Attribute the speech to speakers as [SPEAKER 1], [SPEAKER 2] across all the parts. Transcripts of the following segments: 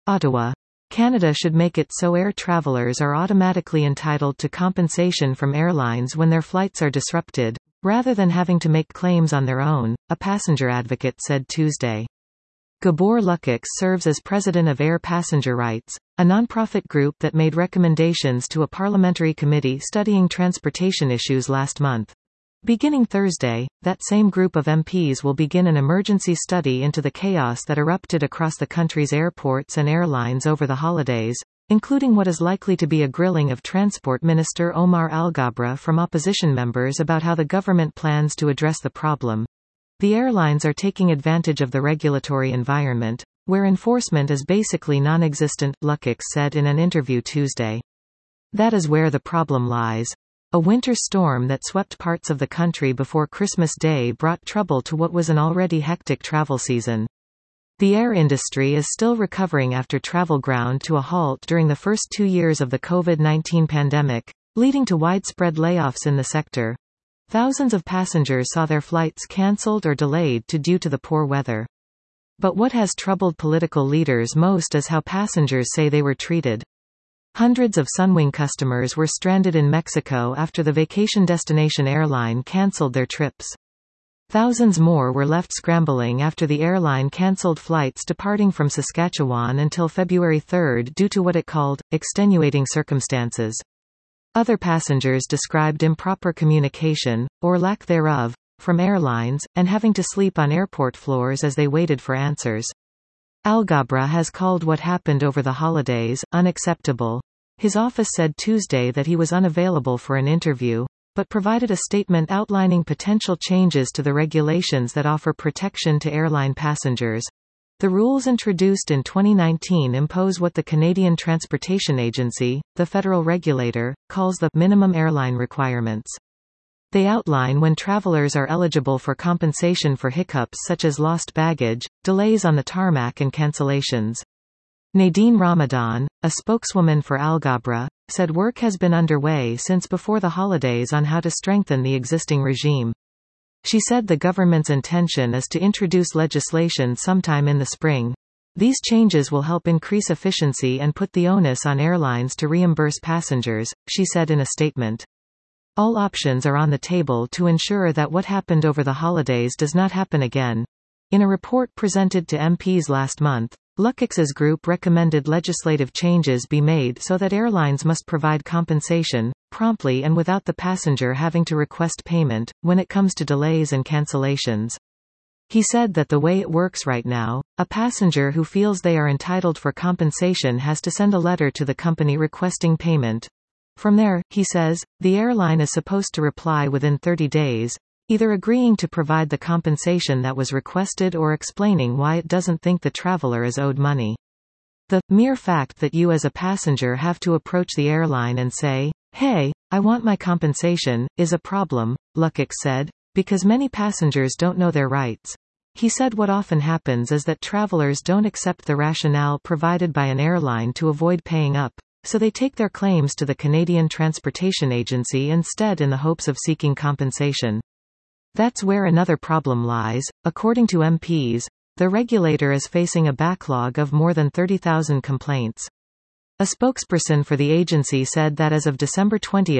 [SPEAKER 1] Ottawa. Canada should make it so air travelers are automatically entitled to compensation from airlines when their flights are disrupted, rather than having to make claims on their own, a passenger advocate said Tuesday. Gabor Lukacs serves as president of Air Passenger Rights, a nonprofit group that made recommendations to a parliamentary committee studying transportation issues last month. Beginning Thursday, that same group of MPs will begin an emergency study into the chaos that erupted across the country's airports and airlines over the holidays, including what is likely to be a grilling of Transport Minister Omar Alghabra from opposition members about how the government plans to address the problem. The airlines are taking advantage of the regulatory environment, where enforcement is basically non-existent, Lukacs said in an interview Tuesday. That is where the problem lies. A winter storm that swept parts of the country before Christmas Day brought trouble to what was an already hectic travel season. The air industry is still recovering after travel ground to a halt during the first 2 years of the COVID-19 pandemic, leading to widespread layoffs in the sector. Thousands of passengers saw their flights cancelled or delayed due to the poor weather. But what has troubled political leaders most is how passengers say they were treated. Hundreds of Sunwing customers were stranded in Mexico after the vacation destination airline cancelled their trips. Thousands more were left scrambling after the airline cancelled flights departing from Saskatchewan until February 3 due to what it called extenuating circumstances. Other passengers described improper communication, or lack thereof, from airlines, and having to sleep on airport floors as they waited for answers. Alghabra has called what happened over the holidays unacceptable. His office said Tuesday that he was unavailable for an interview, but provided a statement outlining potential changes to the regulations that offer protection to airline passengers. The rules introduced in 2019 impose what the Canadian Transportation Agency, the federal regulator, calls the minimum airline requirements. They outline when travelers are eligible for compensation for hiccups such as lost baggage, delays on the tarmac and cancellations. Nadine Ramadan, a spokeswoman for Alghabra, said work has been underway since before the holidays on how to strengthen the existing regime. She said the government's intention is to introduce legislation sometime in the spring. These changes will help increase efficiency and put the onus on airlines to reimburse passengers, she said in a statement. All options are on the table to ensure that what happened over the holidays does not happen again. In a report presented to MPs last month, Lukacs's group recommended legislative changes be made so that airlines must provide compensation, promptly and without the passenger having to request payment, when it comes to delays and cancellations. He said that the way it works right now, a passenger who feels they are entitled for compensation has to send a letter to the company requesting payment. From there, he says, the airline is supposed to reply within 30 days, either agreeing to provide the compensation that was requested or explaining why it doesn't think the traveler is owed money. The mere fact that you as a passenger have to approach the airline and say, "Hey, I want my compensation," is a problem, Lukacs said, because many passengers don't know their rights. He said what often happens is that travelers don't accept the rationale provided by an airline to avoid paying up, so they take their claims to the Canadian Transportation Agency instead in the hopes of seeking compensation. That's where another problem lies. According to MPs, the regulator is facing a backlog of more than 30,000 complaints. A spokesperson for the agency said that as of December 20,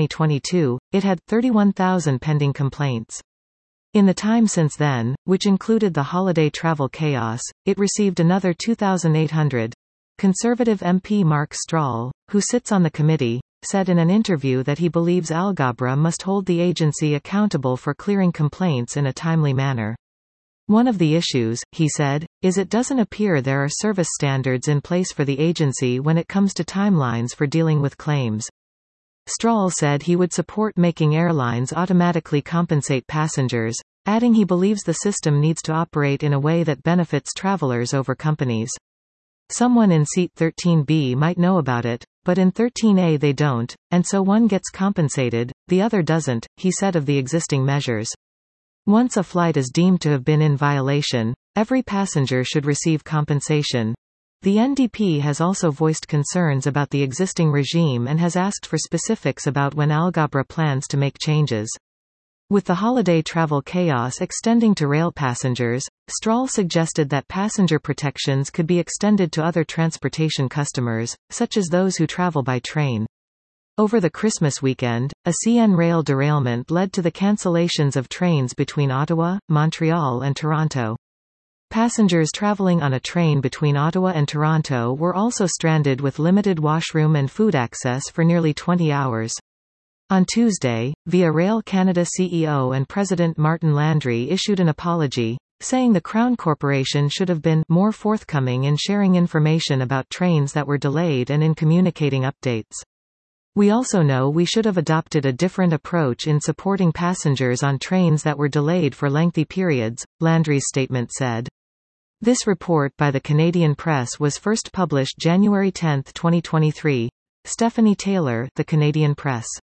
[SPEAKER 1] 2022, it had 31,000 pending complaints. In the time since then, which included the holiday travel chaos, it received another 2,800. Conservative MP Mark Strahl, who sits on the committee, said in an interview that he believes Alghabra must hold the agency accountable for clearing complaints in a timely manner. One of the issues, he said, is it doesn't appear there are service standards in place for the agency when it comes to timelines for dealing with claims. Strahl said he would support making airlines automatically compensate passengers, adding he believes the system needs to operate in a way that benefits travelers over companies. Someone in seat 13B might know about it, but in 13A they don't, and so one gets compensated, the other doesn't, he said of the existing measures. Once a flight is deemed to have been in violation, every passenger should receive compensation. The NDP has also voiced concerns about the existing regime and has asked for specifics about when Alghabra plans to make changes. With the holiday travel chaos extending to rail passengers, Stroll suggested that passenger protections could be extended to other transportation customers, such as those who travel by train. Over the Christmas weekend, a CN Rail derailment led to the cancellations of trains between Ottawa, Montreal and Toronto. Passengers traveling on a train between Ottawa and Toronto were also stranded with limited washroom and food access for nearly 20 hours. On Tuesday, Via Rail Canada CEO and President Martin Landry issued an apology, saying the Crown Corporation should have been more forthcoming in sharing information about trains that were delayed and in communicating updates. We also know we should have adopted a different approach in supporting passengers on trains that were delayed for lengthy periods, Landry's statement said. This report by the Canadian Press was first published January 10, 2023. Stephanie Taylor, The Canadian Press.